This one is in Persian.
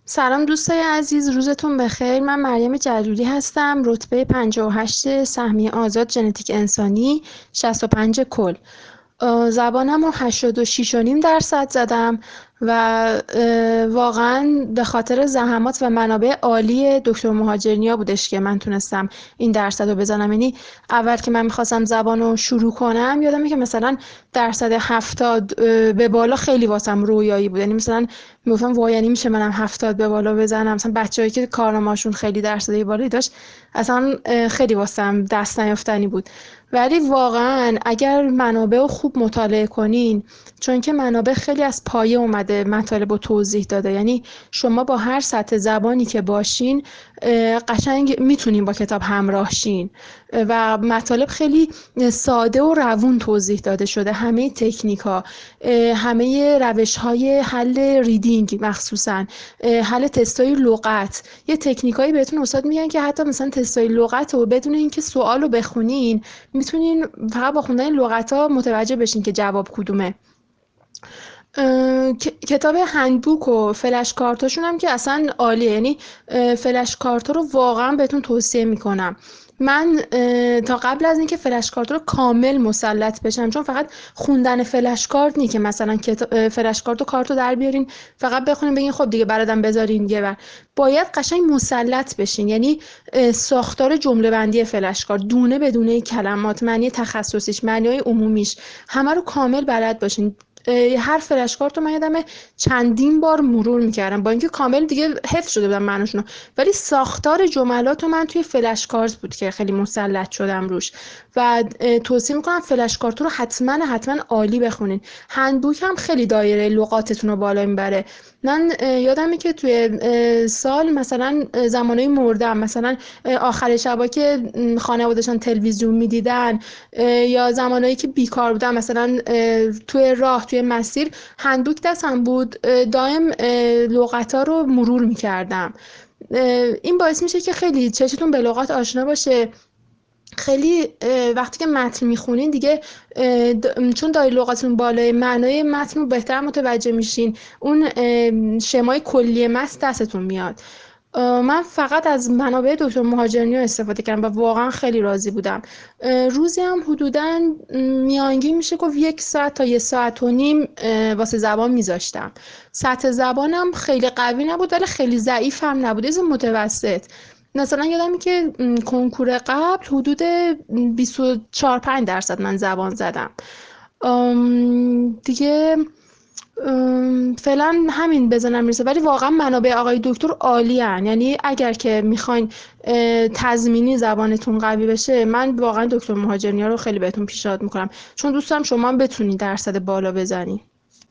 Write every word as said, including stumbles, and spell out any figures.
سلام دوستای عزیز، روزتون بخیر. من مریم جلیلی هستم، رتبه پنجاه و هشت سهمیه آزاد ژنتیک انسانی، شصت و پنج کل. آه، زبانم رو هشتاد و شش و نیم درصد زدم و اه، واقعا به خاطر زحمات و منابع عالی دکتر مهاجرنیا بودش که من تونستم این درصد رو بزنم. یعنی اول که من میخواستم زبان رو شروع کنم یادمه که مثلا درصد هفتاد اه، به بالا خیلی واسم رویایی بود. یعنی مثلا میگفتم وای، یعنی میشه منم هفتاد به بالا بزنم؟ مثلا بچه‌ای که کارنامه‌شون خیلی درصدی بالایی داشت اصلا اه، خیلی واسم دست نیافتنی بود. ولی واقعا اگر منابع رو خوب مطالعه کنین، چون که منابع خیلی از پایه اومده مطالب رو توضیح داده، یعنی شما با هر سطح زبانی که باشین اه، قشنگ میتونین با کتاب همراه شین و مطالب خیلی ساده و روون توضیح داده شده. همه تکنیک ها، همه روش های حل ریدینگ، مخصوصا حل تستای لغت، یه تکنیکایی بهتون استاد میگن که حتی مثلا تستای لغت رو بدون اینکه سوال رو بخونین میتونین فقط با خوندن لغت ها متوجه بشین که جواب کدومه. کتاب هندبوک و فلش کارتاشون هم که اصلا عالیه. یعنی فلش کارتا رو واقعا بهتون توصیه میکنم. من تا قبل از اینکه فلش کارت رو کامل مسلط بشم، چون فقط خوندن فلش کارت نی که مثلا فلش کارت و کارت رو در بیارین فقط بخونین بگین خب دیگه برادم بذارین یه بر، باید قشنگ مسلط بشین. یعنی ساختار جمله بندی فلش کارت، دونه به دونه کلمات، معنی تخصصیش، معنی عمومیش، همه رو کامل بلد باشین. هر فلش کارت رو من یادمه چندین بار مرور میکردم با اینکه کامل دیگه حفظ شده بودم معناشونو، ولی ساختار جملات رو من توی فلش کارت بود که خیلی مسلط شدم روش. و توصیه میکنم فلش کارت رو حتما حتما عالی بخونین. هندبوک هم خیلی دایره لغاتتون رو بالا میبره. من یادمه که توی سال مثلا زمانه مردم، مثلا آخر شبا که خانواده‌شان تلویزیون میدیدن، یا زمانهایی که بیکار بودم مثلا توی راه توی مسیر، هندبوک دستم بود، دائم لغت‌ها رو مرور میکردم. این باعث میشه که خیلی چشتون به لغات آشنا باشه. خیلی وقتی که متن میخونین دیگه چون دایره لغتتون بالای، معنای متن رو بهتر متوجه میشین، اون شمای کلی متن دستتون میاد. من فقط از منابع دکتر مهاجرنیا استفاده کردم و واقعا خیلی راضی بودم. روزی هم حدوداً میانگین میشه گفت یک ساعت تا یک ساعت و نیم واسه زبان میذاشتم. سطح زبانم خیلی قوی نبود ولی خیلی ضعیف هم نبود، از متوسط. مثلا یادمه که کنکور قبل حدود بیست و چهار پنج درصد من زبان زدم. دیگه فعلا همین بزنم میرسه. ولی واقعا منابع آقای دکتر عالی هن. یعنی اگر که میخواین تضمینی زبانتون قوی بشه، من واقعا دکتر مهاجرنیا رو خیلی بهتون پیشنهاد میکنم، چون دوستم شما هم بتونید درصد بالا بزنی.